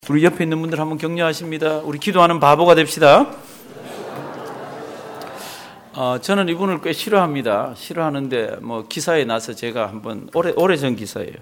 우리 옆에 있는 분들 한번 격려하십니다. 우리 기도하는 바보가 됩시다. 저는 이분을 꽤 싫어합니다. 싫어하는데 기사에 나서 제가 한번 오래전 기사예요.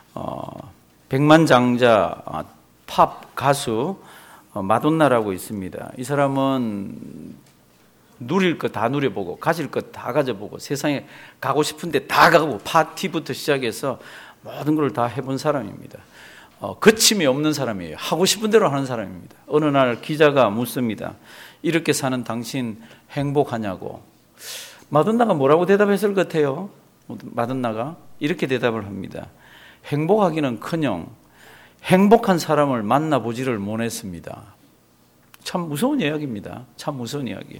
백만장자 팝 가수 마돈나라고 있습니다. 이 사람은 누릴 것 다 누려보고 가질 것 다 가져보고 세상에 가고 싶은데 다 가고 파티부터 시작해서 모든 걸 다 해본 사람입니다. 거침이 없는 사람이에요. 하고 싶은 대로 하는 사람입니다. 어느 날 기자가 묻습니다. 이렇게 사는 당신 행복하냐고. 마돈나가 뭐라고 대답했을 것 같아요? 마돈나가 이렇게 대답을 합니다. 행복하기는커녕 행복한 사람을 만나보지를 못했습니다. 참 무서운 이야기입니다. 참 무서운 이야기.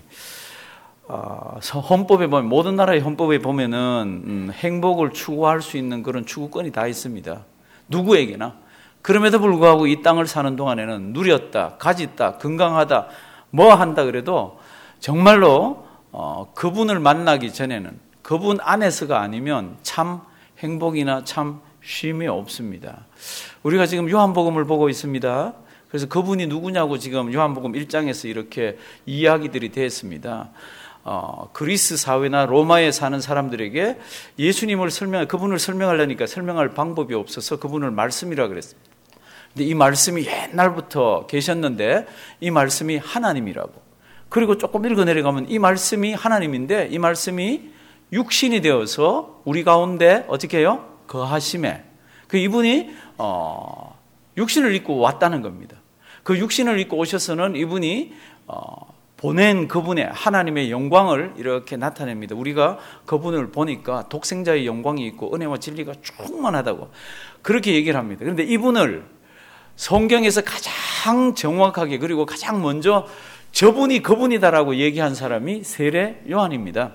헌법에 보면, 모든 나라의 헌법에 보면은 행복을 추구할 수 있는 그런 추구권이 다 있습니다. 누구에게나. 그럼에도 불구하고 이 땅을 사는 동안에는 누렸다, 가졌다, 건강하다, 뭐 한다 그래도 정말로 그분을 만나기 전에는 그분 안에서가 아니면 참 행복이나 참 쉼이 없습니다. 우리가 지금 요한복음을 보고 있습니다. 그래서 그분이 누구냐고 지금 요한복음 1장에서 이렇게 이야기들이 됐습니다. 그리스 사회나 로마에 사는 사람들에게 예수님을 그분을 설명하려니까 설명할 방법이 없어서 그분을 말씀이라 그랬습니다. 근데 이 말씀이 옛날부터 계셨는데 이 말씀이 하나님이라고. 그리고 조금 읽어 내려가면 이 말씀이 하나님인데 이 말씀이 육신이 되어서 우리 가운데 어떻게 해요? 거하심에. 그 이분이 육신을 입고 왔다는 겁니다. 그 육신을 입고 오셔서는 이분이 보낸 그분의 하나님의 영광을 이렇게 나타냅니다. 우리가 그분을 보니까 독생자의 영광이 있고 은혜와 진리가 충만하다고 그렇게 얘기를 합니다. 그런데 이분을 성경에서 가장 정확하게 그리고 가장 먼저 저분이 그분이다라고 얘기한 사람이 세례 요한입니다.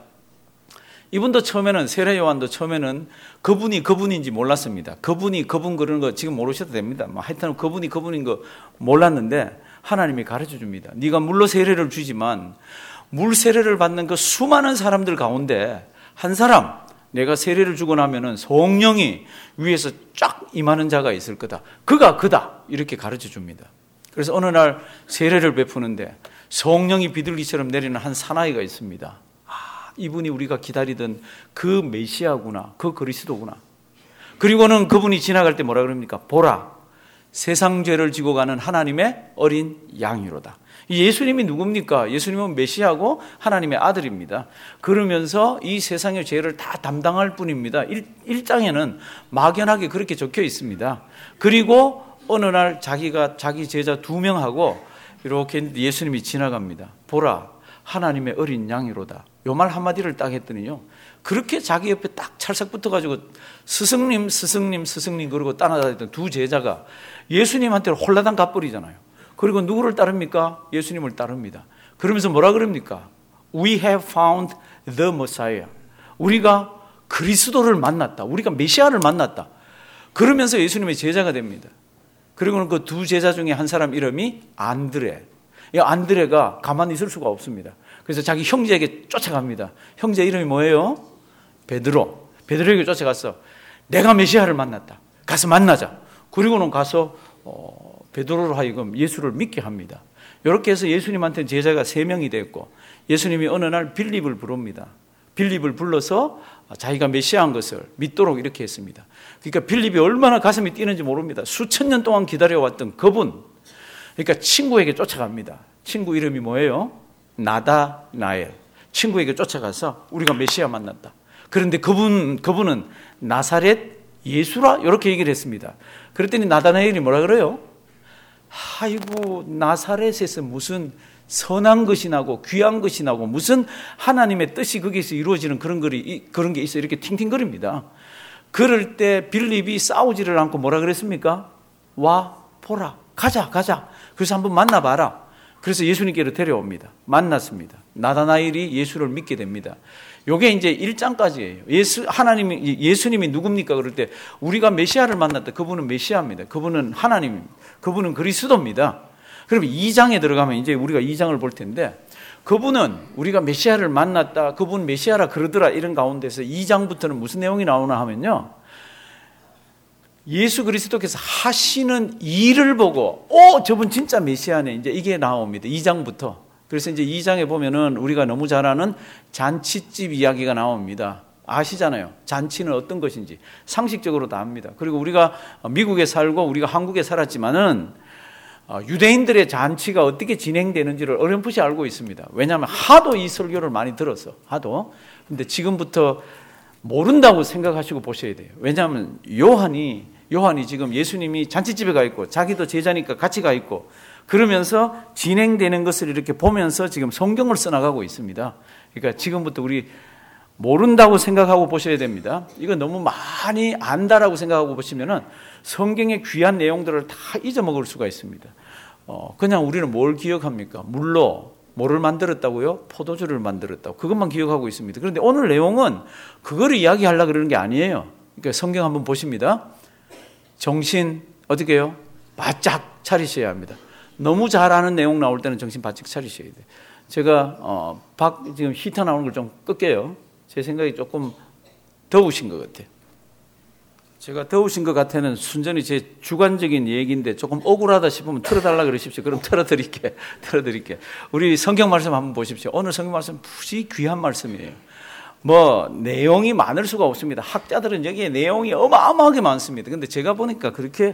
이분도 처음에는 세례 요한도 처음에는 그분이 그분인지 몰랐습니다. 그분이 그분 그러는 거 지금 모르셔도 됩니다. 하여튼 그분이 그분인 거 몰랐는데 하나님이 가르쳐 줍니다. 네가 물로 세례를 주지만 물 세례를 받는 그 수많은 사람들 가운데 한 사람 내가 세례를 주고 나면은 성령이 위에서 쫙 임하는 자가 있을 거다. 그가 그다. 이렇게 가르쳐 줍니다. 그래서 어느 날 세례를 베푸는데 성령이 비둘기처럼 내리는 한 사나이가 있습니다. 이분이 우리가 기다리던 그 메시아구나. 그 그리스도구나. 그리고는 그분이 지나갈 때 뭐라 그럽니까? 보라. 세상 죄를 지고 가는 하나님의 어린 양이로다. 예수님이 누굽니까? 예수님은 메시아고 하나님의 아들입니다. 그러면서 이 세상의 죄를 다 담당할 뿐입니다. 1장에는 막연하게 그렇게 적혀 있습니다. 그리고 어느 날 자기 제자 2명하고 이렇게 예수님이 지나갑니다. 보라, 하나님의 어린 양이로다. 요 말 한마디를 딱 했더니요. 그렇게 자기 옆에 딱 찰싹 붙어가지고 스승님 그러고 따라다니던 두 제자가 예수님한테 홀라당 가버리잖아요. 그리고 누구를 따릅니까? 예수님을 따릅니다. 그러면서 뭐라 그럽니까? We have found the Messiah. 우리가 그리스도를 만났다. 우리가 메시아를 만났다. 그러면서 예수님의 제자가 됩니다. 그리고는 그 두 제자 중에 한 사람 이름이 안드레. 이 안드레가 가만히 있을 수가 없습니다. 그래서 자기 형제에게 쫓아갑니다. 형제 이름이 뭐예요? 베드로. 베드로에게 쫓아갔어. 내가 메시아를 만났다. 가서 만나자. 그리고는 가서 베드로로 하여금 예수를 믿게 합니다. 이렇게 해서 예수님한테 제자가 3명이 됐고 예수님이 어느 날 빌립을 부릅니다. 빌립을 불러서 자기가 메시아인 것을 믿도록 이렇게 했습니다. 그러니까 빌립이 얼마나 가슴이 뛰는지 모릅니다. 수천 년 동안 기다려왔던 그분. 그러니까 친구에게 쫓아갑니다. 친구 이름이 뭐예요? 나다나엘. 친구에게 쫓아가서 우리가 메시아 만났다. 그런데 그분은 나사렛 예수라 이렇게 얘기를 했습니다. 그랬더니 나다나엘이 뭐라 그래요? 아이고 나사렛에서 무슨 선한 것이 나고 귀한 것이 나고 무슨 하나님의 뜻이 거기서 이루어지는 그런 게 있어 이렇게 팅팅거립니다. 그럴 때 빌립이 싸우지를 않고 뭐라 그랬습니까? 와 보라 가자. 그래서 한번 만나봐라. 그래서 예수님께로 데려옵니다. 만났습니다. 나다나엘이 예수를 믿게 됩니다. 요게 이제 1장까지예요. 예수님이 누굽니까? 그럴 때 우리가 메시아를 만났다. 그분은 메시아입니다. 그분은 하나님입니다. 그분은 그리스도입니다. 그러면 2장에 들어가면 이제 우리가 2장을 볼 텐데 그분은 우리가 메시아를 만났다. 그분 메시아라 그러더라. 이런 가운데서 2장부터는 무슨 내용이 나오나 하면요. 예수 그리스도께서 하시는 일을 보고 저분 진짜 메시아네. 이제 이게 나옵니다. 2장부터. 그래서 이제 2장에 보면은 우리가 너무 잘 아는 잔치집 이야기가 나옵니다. 아시잖아요. 잔치는 어떤 것인지 상식적으로 다 압니다. 그리고 우리가 미국에 살고 우리가 한국에 살았지만은 유대인들의 잔치가 어떻게 진행되는지를 어렴풋이 알고 있습니다. 왜냐하면 하도 이 설교를 많이 들어서 하도. 근데 지금부터 모른다고 생각하시고 보셔야 돼요. 왜냐하면 요한이 지금 예수님이 잔치집에 가 있고 자기도 제자니까 같이 가 있고 그러면서 진행되는 것을 이렇게 보면서 지금 성경을 써나가고 있습니다. 그러니까 지금부터 우리 모른다고 생각하고 보셔야 됩니다. 이거 너무 많이 안다라고 생각하고 보시면은 성경의 귀한 내용들을 다 잊어먹을 수가 있습니다. 그냥 우리는 뭘 기억합니까? 물로 뭐를 만들었다고요? 포도주를 만들었다고. 그것만 기억하고 있습니다. 그런데 오늘 내용은 그거를 이야기하려고 그러는 게 아니에요. 그러니까 성경 한번 보십니다. 정신 어떻게 해요? 바짝 차리셔야 합니다. 너무 잘 아는 내용 나올 때는 정신 바짝 차리셔야 돼요. 제가 지금 히터 나오는 걸 좀 끌게요. 제 생각이 조금 더우신 것 같아요. 제가 더우신 것 같아는 순전히 제 주관적인 얘기인데 조금 억울하다 싶으면 틀어달라 그러십시오. 그럼 틀어드릴게. 우리 성경 말씀 한번 보십시오. 오늘 성경 말씀 무지 귀한 말씀이에요. 내용이 많을 수가 없습니다. 학자들은 여기에 내용이 어마어마하게 많습니다. 근데 제가 보니까 그렇게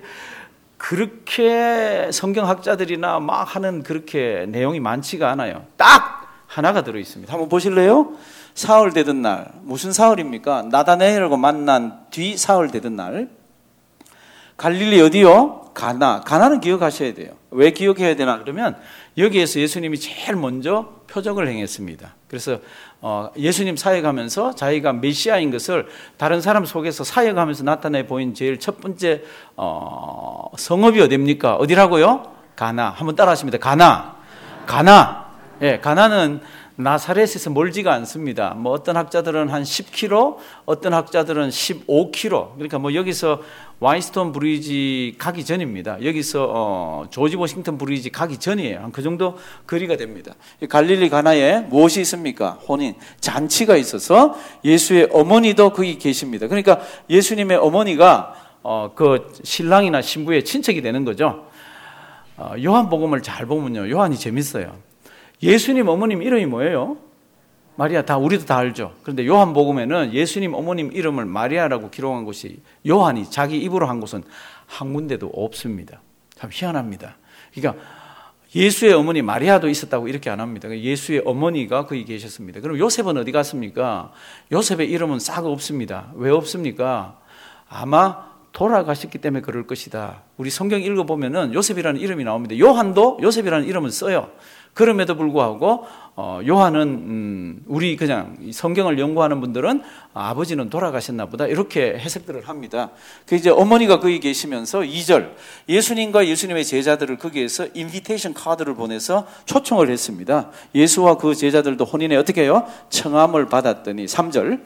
성경학자들이나 막 하는 그렇게 내용이 많지가 않아요. 딱 하나가 들어있습니다. 한번 보실래요? 사흘 되던 날. 무슨 사흘입니까? 나다나엘과 만난 뒤 사흘 되던 날. 갈릴리 어디요? 가나는 기억하셔야 돼요. 왜 기억해야 되나 그러면 여기에서 예수님이 제일 먼저 표적을 행했습니다. 그래서 예수님 사역하면서 자기가 메시아인 것을 다른 사람 속에서 사역하면서 나타내 보인 제일 첫 번째 성읍이 어디입니까? 어디라고요? 가나. 한번 따라하십니다. 가나. 예, 가나는 나사렛에서 멀지가 않습니다. 어떤 학자들은 한 10km, 어떤 학자들은 15km. 그러니까 여기서 와인스톤 브리지 가기 전입니다. 여기서 조지 워싱턴 브리지 가기 전이에요. 한 그 정도 거리가 됩니다. 갈릴리 가나에 무엇이 있습니까? 혼인, 잔치가 있어서 예수의 어머니도 거기 계십니다. 그러니까 예수님의 어머니가 그 신랑이나 신부의 친척이 되는 거죠. 요한복음을 잘 보면요, 요한이 재밌어요. 예수님 어머님 이름이 뭐예요? 마리아. 우리도 다 알죠. 그런데 요한복음에는 예수님 어머님 이름을 마리아라고 기록한 곳이 요한이 자기 입으로 한 곳은 한 군데도 없습니다. 참 희한합니다. 그러니까 예수의 어머니 마리아도 있었다고 이렇게 안 합니다. 예수의 어머니가 거기 계셨습니다. 그럼 요셉은 어디 갔습니까? 요셉의 이름은 싹 없습니다. 왜 없습니까? 아마 돌아가셨기 때문에 그럴 것이다. 우리 성경 읽어보면은 요셉이라는 이름이 나옵니다. 요한도 요셉이라는 이름을 써요. 그럼에도 불구하고 요한은 우리 그냥 성경을 연구하는 분들은 아버지는 돌아가셨나 보다 이렇게 해석들을 합니다. 그 이제 어머니가 거기 계시면서 2절 예수님과 예수님의 제자들을 거기에서 인비테이션 카드를 보내서 초청을 했습니다. 예수와 그 제자들도 혼인에 어떻게 해요? 청함을 받았더니 3절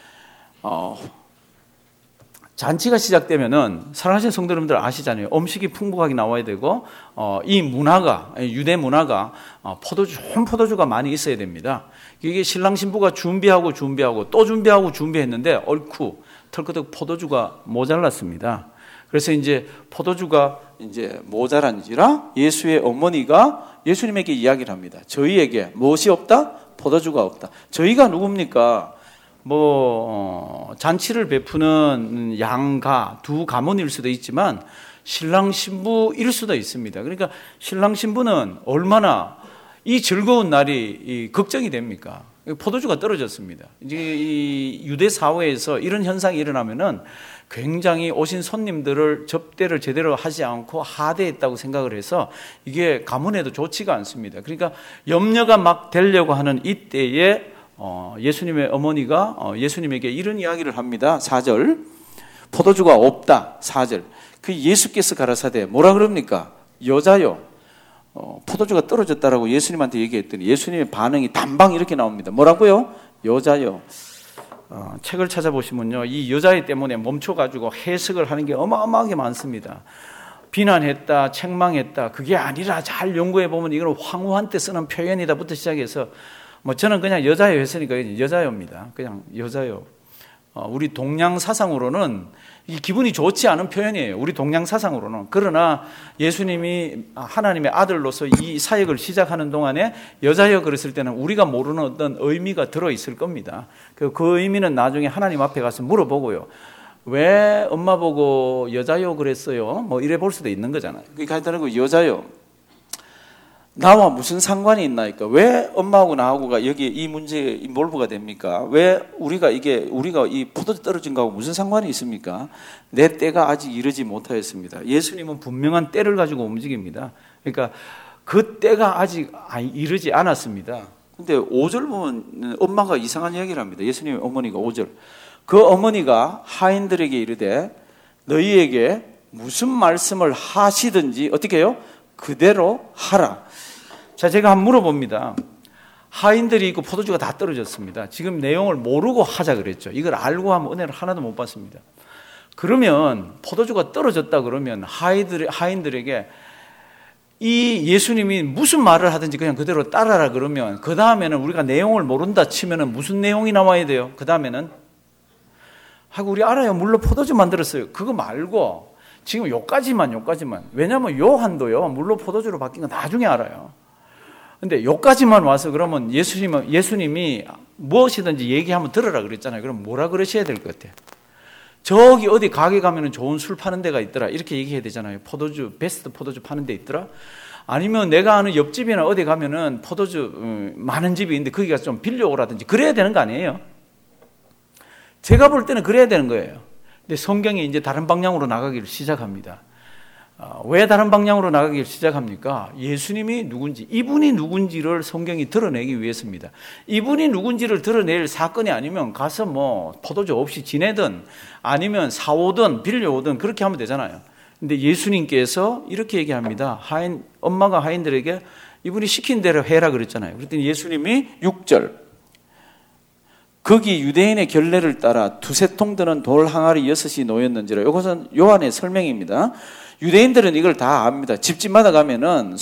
잔치가 시작되면은 사랑하시는 성도 여러분들 아시잖아요. 음식이 풍부하게 나와야 되고 이 문화가 유대 문화가 좋은 포도주가 많이 있어야 됩니다. 이게 신랑 신부가 준비하고 또 준비했는데 얼쿠 털커덕 포도주가 모자랐습니다. 그래서 이제 포도주가 이제 모자란지라 예수의 어머니가 예수님에게 이야기를 합니다. 저희에게 무엇이 없다? 포도주가 없다. 저희가 누굽니까? 잔치를 베푸는 양가, 두 가문일 수도 있지만 신랑 신부일 수도 있습니다. 그러니까 신랑 신부는 얼마나 이 즐거운 날이 걱정이 됩니까? 포도주가 떨어졌습니다. 이제 이 유대 사회에서 이런 현상이 일어나면은 굉장히 오신 손님들을 접대를 제대로 하지 않고 하대했다고 생각을 해서 이게 가문에도 좋지가 않습니다. 그러니까 염려가 막 되려고 하는 이때에 예수님의 어머니가 예수님에게 이런 이야기를 합니다. 4절 포도주가 없다. 4절 그 예수께서 가라사대 뭐라 그럽니까? 여자요 포도주가 떨어졌다라고 예수님한테 얘기했더니 예수님의 반응이 단방 이렇게 나옵니다. 뭐라고요? 여자요. 책을 찾아보시면요 이 여자애 때문에 멈춰가지고 해석을 하는 게 어마어마하게 많습니다. 비난했다, 책망했다. 그게 아니라 잘 연구해 보면 이건 황후한 때 쓰는 표현이다부터 시작해서 저는 그냥 여자요 했으니까 여자요입니다. 그냥 여자요. 우리 동양 사상으로는 이게 기분이 좋지 않은 표현이에요. 우리 동양 사상으로는. 그러나 예수님이 하나님의 아들로서 이 사역을 시작하는 동안에 여자여 그랬을 때는 우리가 모르는 어떤 의미가 들어있을 겁니다. 그 의미는 나중에 하나님 앞에 가서 물어보고요. 왜 엄마 보고 여자여 그랬어요? 뭐 이래 볼 수도 있는 거잖아요. 그러니까 하여튼 여자여. 나와 무슨 상관이 있나이까? 왜 엄마하고 나하고가 여기 이 문제에 몰부가 됩니까? 왜 우리가 이 포도주 떨어진 거하고 무슨 상관이 있습니까? 내 때가 아직 이르지 못하였습니다. 예수님은 분명한 때를 가지고 움직입니다. 그러니까 그 때가 아직 이르지 않았습니다. 근데 5절 보면 엄마가 이상한 이야기를 합니다. 예수님의 어머니가 5절. 그 어머니가 하인들에게 이르되 너희에게 무슨 말씀을 하시든지 어떻게 해요? 그대로 하라. 자, 제가 한번 물어봅니다. 하인들이 있고 포도주가 다 떨어졌습니다. 지금 내용을 모르고 하자 그랬죠. 이걸 알고 하면 은혜를 하나도 못 받습니다. 그러면 포도주가 떨어졌다 그러면 하인들에게 이 예수님이 무슨 말을 하든지 그냥 그대로 따라라 그러면 그 다음에는 우리가 내용을 모른다 치면은 무슨 내용이 나와야 돼요? 그 다음에는 하고 우리 알아요. 물론 포도주 만들었어요. 그거 말고 지금 요까지만. 왜냐하면 요한도요. 물로 포도주로 바뀐 건 나중에 알아요. 근데 요까지만 와서 그러면 예수님이 무엇이든지 얘기하면 들으라 그랬잖아요. 그럼 뭐라 그러셔야 될 것 같아요? 저기 어디 가게 가면은 좋은 술 파는 데가 있더라. 이렇게 얘기해야 되잖아요. 베스트 포도주 파는 데 있더라. 아니면 내가 아는 옆집이나 어디 가면은 포도주 많은 집이 있는데 거기가 좀 빌려오라든지 그래야 되는 거 아니에요? 제가 볼 때는 그래야 되는 거예요. 근데 성경이 이제 다른 방향으로 나가기를 시작합니다. 왜 다른 방향으로 나가기를 시작합니까? 예수님이 누군지, 이분이 누군지를 성경이 드러내기 위해서입니다. 이분이 누군지를 드러낼 사건이 아니면 가서 뭐 포도주 없이 지내든 아니면 사오든 빌려오든 그렇게 하면 되잖아요. 근데 예수님께서 이렇게 얘기합니다. 엄마가 하인들에게 이분이 시킨 대로 해라 그랬잖아요. 그랬더니 예수님이 6절. 거기 유대인의 결례를 따라 두세 통 드는 돌 항아리 6이 놓였는지라. 이것은 요한의 설명입니다. 유대인들은 이걸 다 압니다. 집집마다 가면은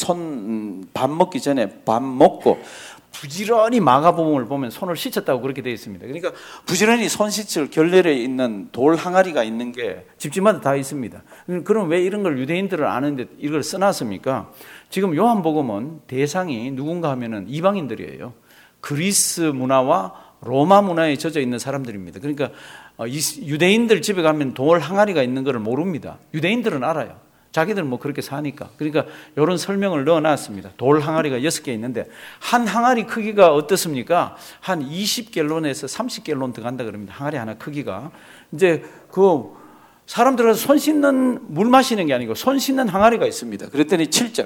밥 먹기 전에 밥 먹고 부지런히 마가복음을 보면 손을 씻었다고 그렇게 되어 있습니다. 그러니까 부지런히 손 씻을 결례에 있는 돌 항아리가 있는 게 집집마다 다 있습니다. 그럼 왜 이런 걸 유대인들을 아는데 이걸 써놨습니까? 지금 요한복음은 대상이 누군가 하면은 이방인들이에요. 그리스 문화와 로마 문화에 젖어 있는 사람들입니다. 그러니까 유대인들 집에 가면 돌 항아리가 있는 것을 모릅니다. 유대인들은 알아요. 자기들은 뭐 그렇게 사니까. 그러니까 이런 설명을 넣어놨습니다. 돌 항아리가 6개 있는데 한 항아리 크기가 어떻습니까? 한 20갤론에서 30갤론 들어간다 그럽니다. 항아리 하나 크기가. 이제 그 사람들은 손 씻는 물 마시는 게 아니고 손 씻는 항아리가 있습니다. 그랬더니 7절.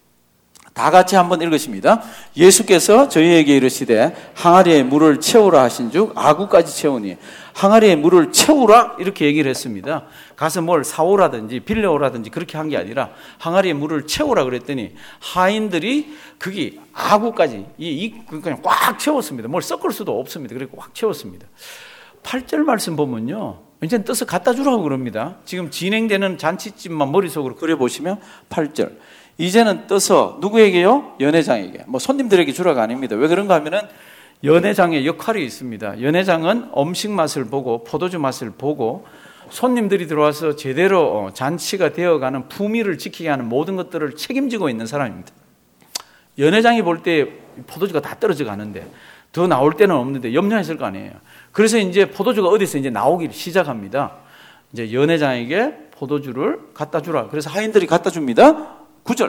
다 같이 한번 읽으십니다. 예수께서 저희에게 이르시되 항아리에 물을 채우라 하신즉 아구까지 채우니 항아리에 물을 채우라 이렇게 얘기를 했습니다. 가서 뭘 사오라든지 빌려오라든지 그렇게 한 게 아니라 항아리에 물을 채우라 그랬더니 하인들이 거기 아구까지 그냥 꽉 채웠습니다. 뭘 섞을 수도 없습니다. 그리고 꽉 채웠습니다. 8절 말씀 보면요. 이제 떠서 갖다 주라고 그럽니다. 지금 진행되는 잔치집만 머릿속으로 그려보시면 8절. 이제는 떠서 누구에게요? 연회장에게. 뭐 손님들에게 주라가 아닙니다. 왜 그런가 하면은 연회장의 역할이 있습니다. 연회장은 음식 맛을 보고 포도주 맛을 보고 손님들이 들어와서 제대로 잔치가 되어가는 품위를 지키게 하는 모든 것들을 책임지고 있는 사람입니다. 연회장이 볼 때 포도주가 다 떨어져 가는데 더 나올 때는 없는데 염려했을 거 아니에요. 그래서 이제 포도주가 어디서 이제 나오기 시작합니다. 이제 연회장에게 포도주를 갖다 주라. 그래서 하인들이 갖다 줍니다. 9절.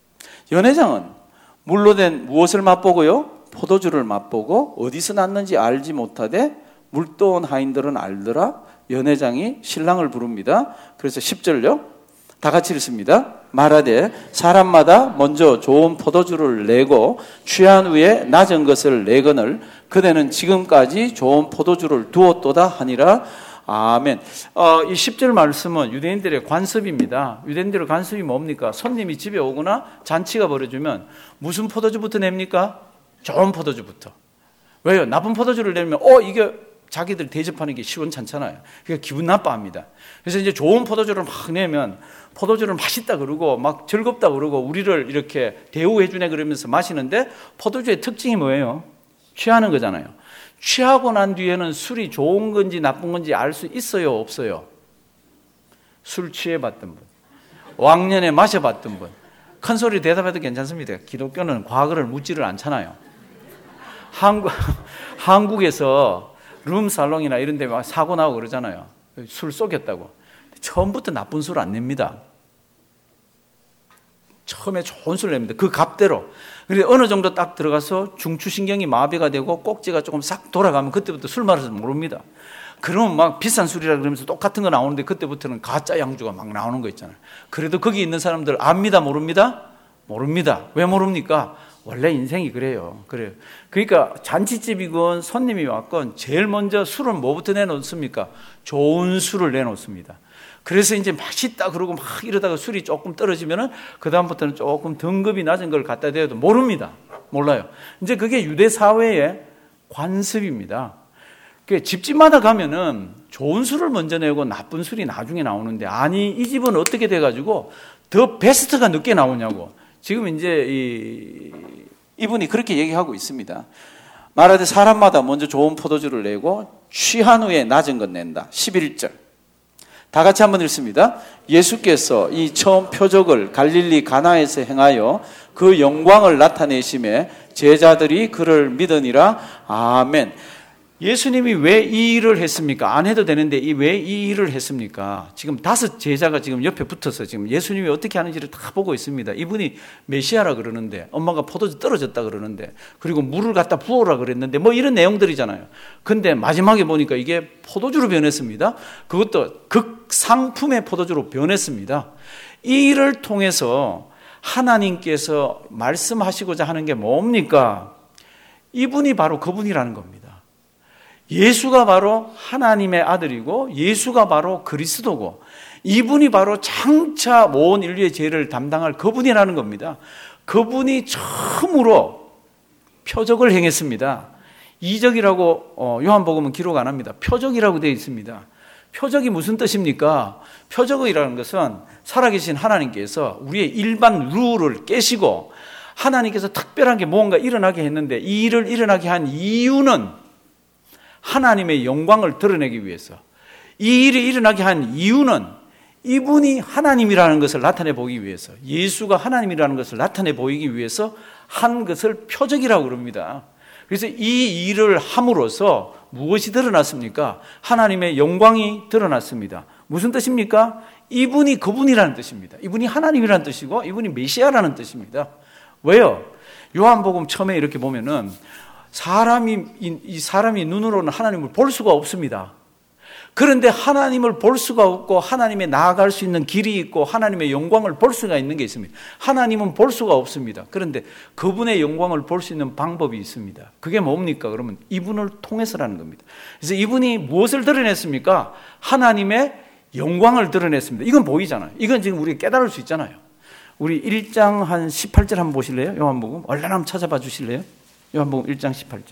연회장은 물로 된 무엇을 맛보고요? 포도주를 맛보고 어디서 났는지 알지 못하되 물떠온 하인들은 알더라. 연회장이 신랑을 부릅니다. 그래서 10절요. 다 같이 읽습니다. 말하되 사람마다 먼저 좋은 포도주를 내고 취한 후에 낮은 것을 내거늘 그대는 지금까지 좋은 포도주를 두었도다 하니라. 아멘. 이 10절 말씀은 유대인들의 관습입니다. 유대인들의 관습이 뭡니까? 손님이 집에 오거나 잔치가 벌어지면 무슨 포도주부터 냅니까? 좋은 포도주부터. 왜요? 나쁜 포도주를 내면 이게 자기들 대접하는 게 시원찮잖아요. 그러니까 기분 나빠합니다. 그래서 이제 좋은 포도주를 막 내면 포도주를 맛있다 그러고 막 즐겁다 그러고 우리를 이렇게 대우해 주네 그러면서 마시는데 포도주의 특징이 뭐예요? 취하는 거잖아요. 취하고 난 뒤에는 술이 좋은 건지 나쁜 건지 알 수 있어요, 없어요? 술 취해봤던 분, 왕년에 마셔봤던 분, 큰 소리 대답해도 괜찮습니다. 기독교는 과거를 묻지를 않잖아요. 한국에서 룸살롱이나 이런 데 막 사고 나고 그러잖아요. 술 쏘겠다고. 처음부터 나쁜 술 안 냅니다. 처음에 좋은 술 냅니다. 그 값대로. 그런데 어느 정도 딱 들어가서 중추신경이 마비가 되고 꼭지가 조금 싹 돌아가면 그때부터 술 마셔서 모릅니다. 그러면 막 비싼 술이라 그러면서 똑같은 거 나오는데 그때부터는 가짜 양주가 막 나오는 거 있잖아요. 그래도 거기 있는 사람들 압니다? 모릅니다? 모릅니다. 왜 모릅니까? 원래 인생이 그래요. 그래요. 그러니까 잔치집이건 손님이 왔건 제일 먼저 술은 뭐부터 내놓습니까? 좋은 술을 내놓습니다. 그래서 이제 맛있다 그러고 막 이러다가 술이 조금 떨어지면은 그다음부터는 조금 등급이 낮은 걸 갖다 대도 모릅니다. 몰라요. 이제 그게 유대 사회의 관습입니다. 집집마다 가면은 좋은 술을 먼저 내고 나쁜 술이 나중에 나오는데, 아니 이 집은 어떻게 돼가지고 더 베스트가 늦게 나오냐고. 지금 이제 이분이 그렇게 얘기하고 있습니다. 말하되 사람마다 먼저 좋은 포도주를 내고 취한 후에 낮은 것 낸다. 11절. 다 같이 한번 읽습니다. 예수께서 이 처음 표적을 갈릴리 가나에서 행하여 그 영광을 나타내심에 제자들이 그를 믿으니라. 아멘. 예수님이 왜 이 일을 했습니까? 안 해도 되는데 왜 이 일을 했습니까? 지금 5 제자가 지금 옆에 붙어서 지금 예수님이 어떻게 하는지를 다 보고 있습니다. 이분이 메시아라 그러는데, 엄마가 포도주 떨어졌다 그러는데, 그리고 물을 갖다 부어라 그랬는데, 뭐 이런 내용들이잖아요. 근데 마지막에 보니까 이게 포도주로 변했습니다. 그것도 극상품의 포도주로 변했습니다. 이 일을 통해서 하나님께서 말씀하시고자 하는 게 뭡니까? 이분이 바로 그분이라는 겁니다. 예수가 바로 하나님의 아들이고 예수가 바로 그리스도고 이분이 바로 장차 온 인류의 죄를 담당할 그분이라는 겁니다. 그분이 처음으로 표적을 행했습니다. 이적이라고 요한복음은 기록 안 합니다. 표적이라고 되어 있습니다. 표적이 무슨 뜻입니까? 표적이라는 것은 살아계신 하나님께서 우리의 일반 룰을 깨시고 하나님께서 특별한 게 뭔가 일어나게 했는데, 이 일을 일어나게 한 이유는 하나님의 영광을 드러내기 위해서, 이 일이 일어나게 한 이유는 이분이 하나님이라는 것을 나타내 보이기 위해서, 예수가 하나님이라는 것을 나타내 보이기 위해서 한 것을 표적이라고 그럽니다. 그래서 이 일을 함으로써 무엇이 드러났습니까? 하나님의 영광이 드러났습니다. 무슨 뜻입니까? 이분이 그분이라는 뜻입니다. 이분이 하나님이라는 뜻이고 이분이 메시아라는 뜻입니다. 왜요? 요한복음 처음에 이렇게 보면은 사람이 눈으로는 하나님을 볼 수가 없습니다. 그런데 하나님을 볼 수가 없고 하나님에 나아갈 수 있는 길이 있고 하나님의 영광을 볼 수가 있는 게 있습니다. 하나님은 볼 수가 없습니다. 그런데 그분의 영광을 볼 수 있는 방법이 있습니다. 그게 뭡니까? 그러면 이분을 통해서라는 겁니다. 그래서 이분이 무엇을 드러냈습니까? 하나님의 영광을 드러냈습니다. 이건 보이잖아요. 이건 지금 우리가 깨달을 수 있잖아요. 우리 1장 한 18절 한번 보실래요? 요한복음 얼른 한번 찾아봐 주실래요? 요한복음 1장 18절.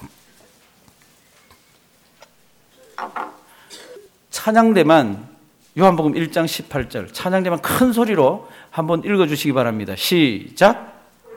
찬양대만 요한복음 1장 18절 찬양대만 큰 소리로 한번 읽어주시기 바랍니다. 시작.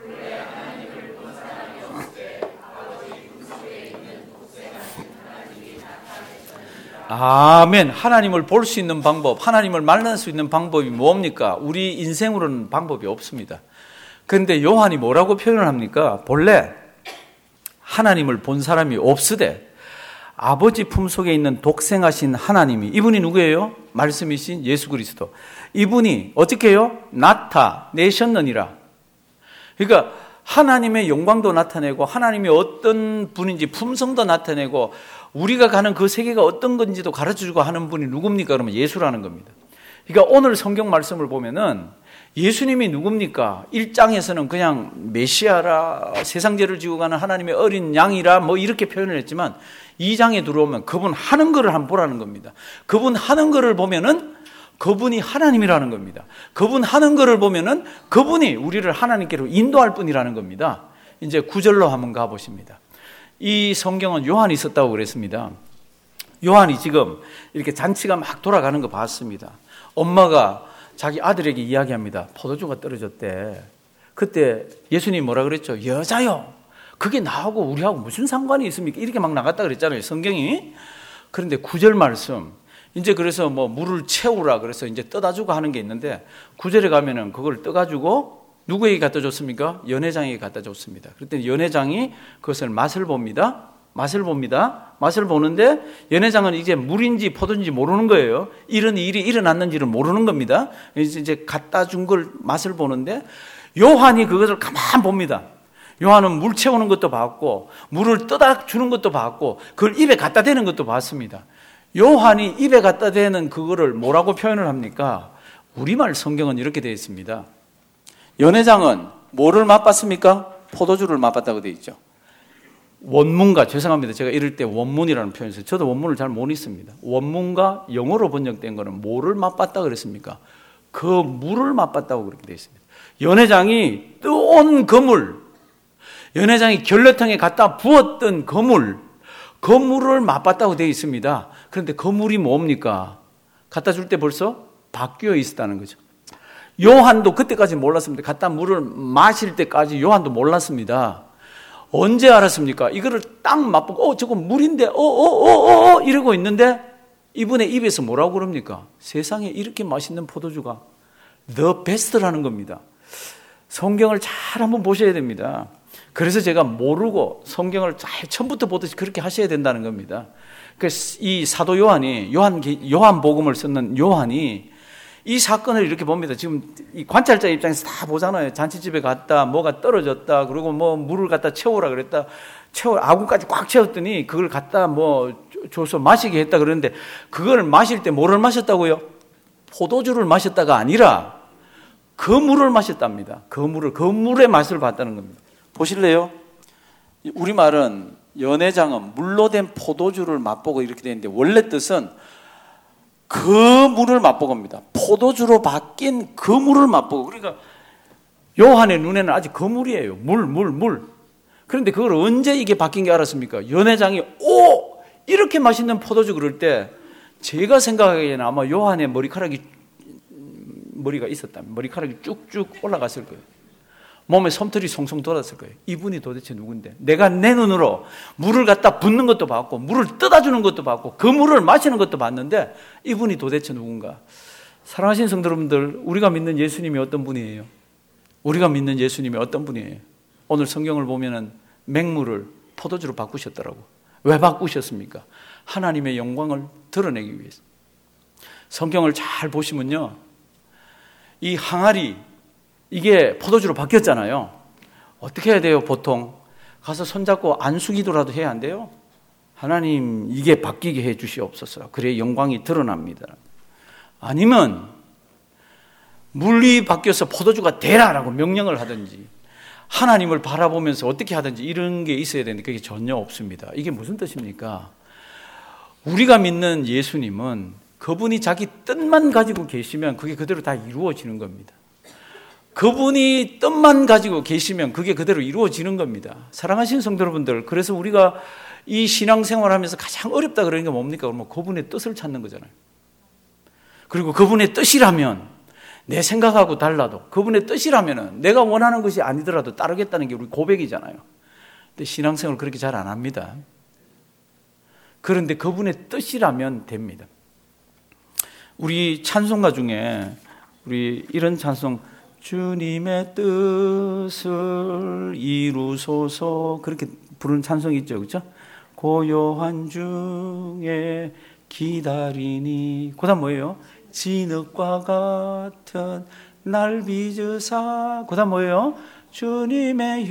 아멘. 하나님을 볼 수 있는 방법, 하나님을 만날 수 있는 방법이 뭡니까? 우리 인생으로는 방법이 없습니다. 그런데 요한이 뭐라고 표현을 합니까? 본래 하나님을 본 사람이 없으되 아버지 품속에 있는 독생하신 하나님이, 이분이 누구예요? 말씀이신 예수 그리스도. 이분이 어떻게 해요? 나타내셨느니라. 그러니까 하나님의 영광도 나타내고 하나님이 어떤 분인지 품성도 나타내고 우리가 가는 그 세계가 어떤 건지도 가르쳐주고 하는 분이 누굽니까? 그러면 예수라는 겁니다. 그러니까 오늘 성경 말씀을 보면은 예수님이 누굽니까? 1장에서는 그냥 메시아라, 세상 죄를 지고 가는 하나님의 어린 양이라 뭐 이렇게 표현을 했지만 2장에 들어오면 그분 하는 거를 한번 보라는 겁니다. 그분 하는 거를 보면은 그분이 하나님이라는 겁니다. 그분 하는 거를 보면은 그분이 우리를 하나님께로 인도할 분이라는 겁니다. 이제 9절로 한번 가보십니다. 이 성경은 요한이 썼다고 그랬습니다. 요한이 지금 이렇게 잔치가 막 돌아가는 거 봤습니다. 엄마가 자기 아들에게 이야기합니다. 포도주가 떨어졌대. 그때 예수님 뭐라 그랬죠? 여자요. 그게 나하고 우리하고 무슨 상관이 있습니까? 이렇게 막 나갔다 그랬잖아요, 성경이. 그런데 9절 말씀. 이제 그래서 뭐 물을 채우라 그래서 이제 떠다 주고 하는 게 있는데 9절에 가면은 그걸 떠가지고 누구에게 갖다 줬습니까? 연회장에게 갖다 줬습니다. 그랬더니 연회장이 그것을 맛을 봅니다. 맛을 보는데 연회장은 이제 물인지 포도인지 모르는 거예요. 이런 일이 일어났는지를 모르는 겁니다. 이제 갖다 준 걸 맛을 보는데 요한이 그것을 가만 봅니다. 요한은 물 채우는 것도 봤고 물을 떠다 주는 것도 봤고 그걸 입에 갖다 대는 것도 봤습니다. 요한이 입에 갖다 대는 그거를 뭐라고 표현을 합니까? 우리말 성경은 이렇게 되어 있습니다. 연회장은 뭐를 맛봤습니까? 포도주를 맛봤다고 되어 있죠. 원문과, 죄송합니다. 제가 이럴 때 원문이라는 표현을 써요. 저도 원문을 잘 못 읽습니다. 원문과 영어로 번역된 거는 뭐를 맛봤다 그랬습니까? 그 물을 맛봤다고 그렇게 되어 있습니다. 연회장이 뜨거운 그물, 연회장이 결례탕에 갖다 부었던 그물, 그 물을 맛봤다고 되어 있습니다. 그런데 그 물이 뭡니까? 갖다 줄 때 벌써 바뀌어 있었다는 거죠. 요한도 그때까지 몰랐습니다. 갖다 물을 마실 때까지 요한도 몰랐습니다. 언제 알았습니까? 이거를 딱 맛보고 저거 물인데 이러고 있는데 이분의 입에서 뭐라고 그럽니까? 세상에 이렇게 맛있는 포도주가 the best라는 겁니다. 성경을 잘 한번 보셔야 됩니다. 그래서 제가 모르고 성경을 잘 처음부터 보듯이 그렇게 하셔야 된다는 겁니다. 그래서 이 사도 요한이 요한 복음을 쓰는 요한이 이 사건을 이렇게 봅니다. 지금 이 관찰자 입장에서 다 보잖아요. 잔치집에 갔다, 뭐가 떨어졌다, 그리고 뭐 물을 갖다 채우라 그랬다, 아구까지 꽉 채웠더니 그걸 갖다 뭐 줘서 마시게 했다 그러는데 그걸 마실 때 뭐를 마셨다고요? 포도주를 마셨다가 아니라 그 물을 마셨답니다. 그 물의 맛을 봤다는 겁니다. 보실래요? 우리말은 연회장은 물로 된 포도주를 맛보고 이렇게 되는데 원래 뜻은 그 물을 맛보고 합니다. 포도주로 바뀐 그 물을 맛보고. 그러니까 요한의 눈에는 아직 그 물이에요. 물. 그런데 그걸 언제 이게 바뀐 게 알았습니까? 연회장이 이렇게 맛있는 포도주 그럴 때 제가 생각하기에는 아마 요한의 머리가 있었다면 머리카락이 쭉쭉 올라갔을 거예요. 몸에 솜털이 송송 돋았을 거예요. 이분이 도대체 누군데? 내가 내 눈으로 물을 갖다 붓는 것도 봤고 물을 떠다 주는 것도 봤고 그 물을 마시는 것도 봤는데 이분이 도대체 누군가? 사랑하시는 성도 여러분들, 우리가 믿는 예수님이 어떤 분이에요? 우리가 믿는 예수님이 어떤 분이에요? 오늘 성경을 보면은 맹물을 포도주로 바꾸셨더라고. 왜 바꾸셨습니까? 하나님의 영광을 드러내기 위해서. 성경을 잘 보시면요, 이 항아리 이게 포도주로 바뀌었잖아요. 어떻게 해야 돼요? 보통 가서 손잡고 안수기도라도 해야 안 돼요? 하나님 이게 바뀌게 해 주시옵소서. 그래야 영광이 드러납니다. 아니면 물이 바뀌어서 포도주가 되라라고 명령을 하든지 하나님을 바라보면서 어떻게 하든지 이런 게 있어야 되는데 그게 전혀 없습니다. 이게 무슨 뜻입니까? 우리가 믿는 예수님은 그분이 자기 뜻만 가지고 계시면 그게 그대로 다 이루어지는 겁니다. 그분이 뜻만 가지고 계시면 그게 그대로 이루어지는 겁니다. 사랑하시는 성도 여러분들, 그래서 우리가 이 신앙생활을 하면서 가장 어렵다 그러는 게 뭡니까? 그러면 그분의 뜻을 찾는 거잖아요. 그리고 그분의 뜻이라면 내 생각하고 달라도 그분의 뜻이라면 내가 원하는 것이 아니더라도 따르겠다는 게 우리 고백이잖아요. 근데 신앙생활을 그렇게 잘 안 합니다. 그런데 그분의 뜻이라면 됩니다. 우리 찬송가 중에 우리 이런 찬송, 주님의 뜻을 이루소서, 그렇게 부르는 찬송이 있죠, 그렇죠? 고요한 중에 기다리니, 그다음 뭐예요? 진흙과 같은 날 빚으사, 그다음 뭐예요? 주님의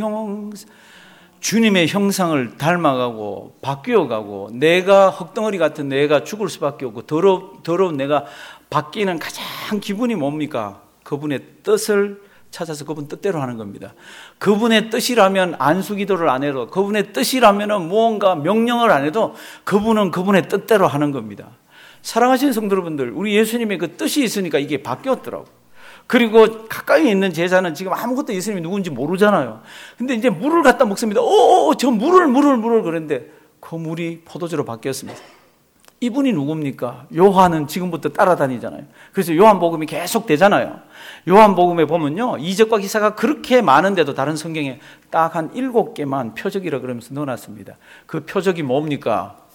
형상을 닮아가고 바뀌어가고 내가 흙덩어리 같은 내가 죽을 수밖에 없고 더러운 내가 바뀌는 가장 기분이 뭡니까? 그분의 뜻을 찾아서 그분 뜻대로 하는 겁니다. 그분의 뜻이라면 안수기도를 안 해도, 그분의 뜻이라면 무언가 명령을 안 해도 그분은 그분의 뜻대로 하는 겁니다. 사랑하시는 성도 여러분들, 우리 예수님의 그 뜻이 있으니까 이게 바뀌었더라고. 그리고 가까이 있는 제자는 지금 아무것도 예수님이 누군지 모르잖아요. 근데 이제 물을 갖다 먹습니다. 저 물을 그랬는데 그 물이 포도주로 바뀌었습니다. 이분이 누굽니까? 요한은 지금부터 따라다니잖아요. 그래서 요한복음이 계속 되잖아요. 요한복음에 보면요, 이적과 기사가 그렇게 많은데도 다른 성경에 딱 한 7개만 표적이라 그러면서 넣어놨습니다. 그 표적이 뭡니까?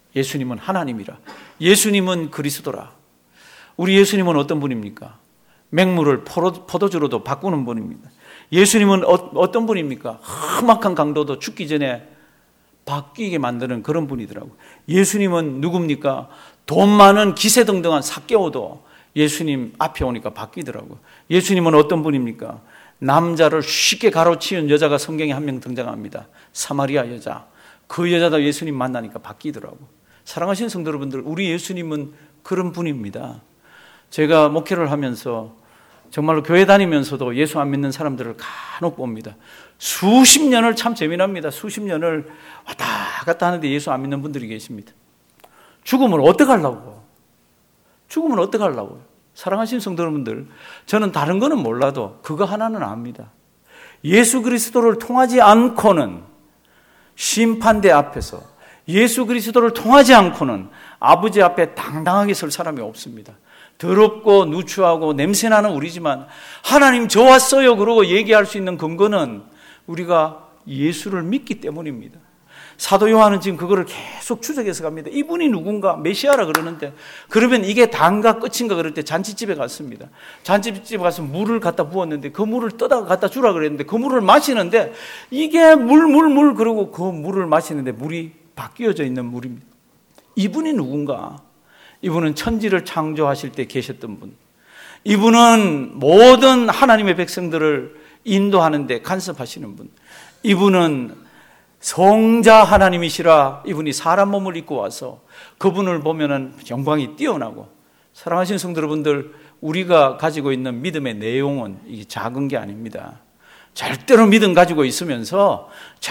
예수님은 하나님이라. 예수님은 그리스도라. 우리 예수님은 어떤 분입니까? 맹물을 포도주로도 바꾸는 분입니다. 예수님은 어떤 분입니까? 험악한 강도도 죽기 전에 바뀌게 만드는 그런 분이더라고요. 예수님은 누굽니까? 돈 많은 기세등등한 삭개오도 예수님 앞에 오니까 바뀌더라고요. 예수님은 어떤 분입니까? 남자를 쉽게 가로치운 여자가 성경에 한 명 등장합니다. 사마리아 여자. 그 여자도 예수님 만나니까 바뀌더라고요. 사랑하시는 성도 여러분들, 우리 예수님은 그런 분입니다. 제가 목회를 하면서 정말로 교회 다니면서도 예수 안 믿는 사람들을 간혹 봅니다. 수십 년을 참 재미납니다. 수십 년을 왔다 갔다 하는데 예수 안 믿는 분들이 계십니다. 죽음을 어떻게 하려고? 죽음을 어떻게 하려고요? 사랑하시는 성도 여러분들, 저는 다른 거는 몰라도 그거 하나는 압니다. 예수 그리스도를 통하지 않고는 심판대 앞에서, 예수 그리스도를 통하지 않고는 아버지 앞에 당당하게 설 사람이 없습니다. 더럽고 누추하고 냄새나는 우리지만 하나님 저 왔어요 그러고 얘기할 수 있는 근거는 우리가 예수를 믿기 때문입니다. 사도 요한은 지금 그거를 계속 추적해서 갑니다. 이분이 누군가 메시아라 그러는데, 그러면 이게 다인가 끝인가 그럴 때 잔치집에 갔습니다. 잔치집에 가서 물을 갖다 부었는데 그 물을 떠다가 갖다 주라 그랬는데 그 물을 마시는데 이게 물 그러고 그 물을 마시는데 물이 바뀌어져 있는 물입니다. 이분이 누군가? 이분은 천지를 창조하실 때 계셨던 분. 이분은 모든 하나님의 백성들을 인도하는 데 간섭하시는 분. 이분은 성자 하나님이시라. 이분이 사람 몸을 입고 와서 그분을 보면은 영광이 뛰어나고. 사랑하시는 성도 여러분들, 우리가 가지고 있는 믿음의 내용은 이게 작은 게 아닙니다. 절대로 믿음 가지고 있으면서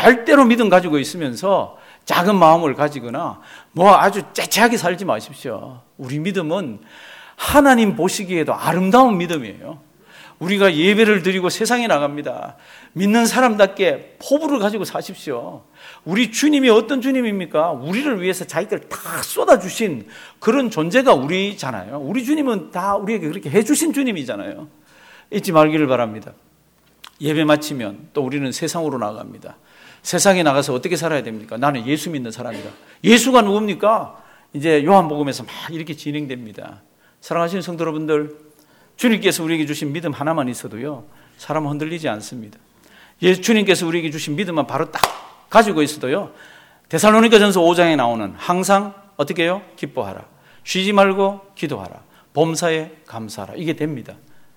작은 마음을 가지거나 뭐 아주 째째하게 살지 마십시오. 우리 믿음은 하나님 보시기에도 아름다운 믿음이에요. 우리가 예배를 드리고 세상에 나갑니다. 믿는 사람답게 포부를 가지고 사십시오. 우리 주님이 어떤 주님입니까? 우리를 위해서 자기를 다 쏟아주신 그런 존재가 우리잖아요. 우리 주님은 다 우리에게 그렇게 해주신 주님이잖아요. 잊지 말기를 바랍니다. 예배 마치면 또 우리는 세상으로 나갑니다. 세상에 나가서 어떻게 살아야 됩니까? 나는 예수 믿는 사람이다. 예수가 누굽니까? 이제 요한복음에서 막 이렇게 진행됩니다. 사랑하시는 성도 여러분들, 주님께서 우리에게 주신 믿음 하나만 있어도요, 사람은 흔들리지 않습니다. 주님께서 우리에게 주신 믿음만 바로 딱 가지고 있어도요, 데살로니가전서 5장에 나오는 항상 어떻게 해요? 기뻐하라. 쉬지 말고 기도하라. 범사에 감사하라. 이게 됩니다.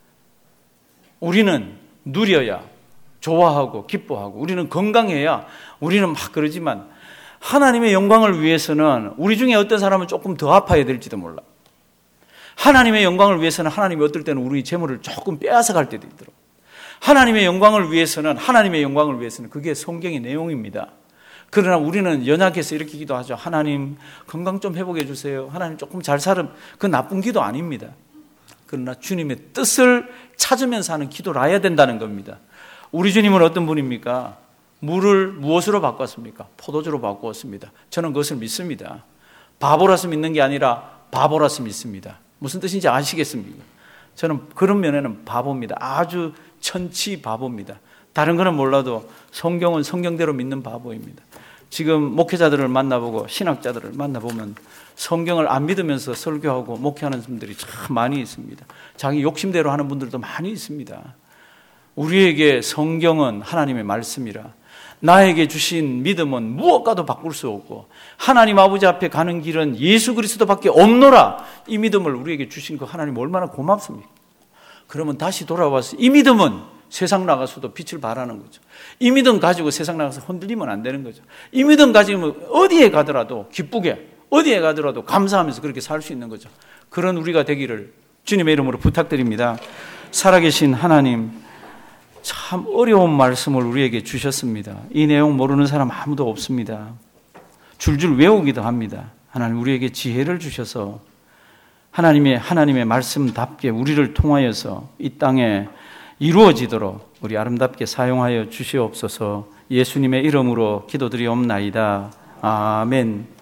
우리는 누려야 좋아하고 기뻐하고, 우리는 건강해야, 우리는 막 그러지만 하나님의 영광을 위해서는 우리 중에 어떤 사람은 조금 더 아파야 될지도 몰라. 하나님의 영광을 위해서는 하나님이 어떨 때는 우리 재물을 조금 빼앗아 갈 때도 있더라고요. 하나님의 영광을 위해서는 그게 성경의 내용입니다. 그러나 우리는 연약해서 이렇게 기도하죠. 하나님 건강 좀 회복해 주세요. 하나님 조금 잘 살음. 그 나쁜 기도 아닙니다. 그러나 주님의 뜻을 찾으면서 하는 기도를 해야 된다는 겁니다. 우리 주님은 어떤 분입니까? 물을 무엇으로 바꿨습니까? 포도주로 바꾸었습니다. 저는 그것을 믿습니다. 바보라서 믿는 게 아니라 바보라서 믿습니다. 무슨 뜻인지 아시겠습니까? 저는 그런 면에는 바보입니다. 아주 천치 바보입니다. 다른 거는 몰라도 성경은 성경대로 믿는 바보입니다. 지금 목회자들을 만나보고 신학자들을 만나보면 성경을 안 믿으면서 설교하고 목회하는 분들이 참 많이 있습니다. 자기 욕심대로 하는 분들도 많이 있습니다. 우리에게 성경은 하나님의 말씀이라, 나에게 주신 믿음은 무엇과도 바꿀 수 없고 하나님 아버지 앞에 가는 길은 예수 그리스도밖에 없노라. 이 믿음을 우리에게 주신 그 하나님 얼마나 고맙습니까? 그러면 다시 돌아와서 이 믿음은 세상 나가서도 빛을 발하는 거죠. 이 믿음 가지고 세상 나가서 흔들리면 안 되는 거죠. 이 믿음 가지고 어디에 가더라도 기쁘게, 어디에 가더라도 감사하면서 그렇게 살 수 있는 거죠. 그런 우리가 되기를 주님의 이름으로 부탁드립니다. 살아계신 하나님, 참 어려운 말씀을 우리에게 주셨습니다. 이 내용 모르는 사람 아무도 없습니다. 줄줄 외우기도 합니다. 하나님, 우리에게 지혜를 주셔서 하나님의 말씀답게 우리를 통하여서 이 땅에 이루어지도록 우리 아름답게 사용하여 주시옵소서. 예수님의 이름으로 기도드리옵나이다. 아멘.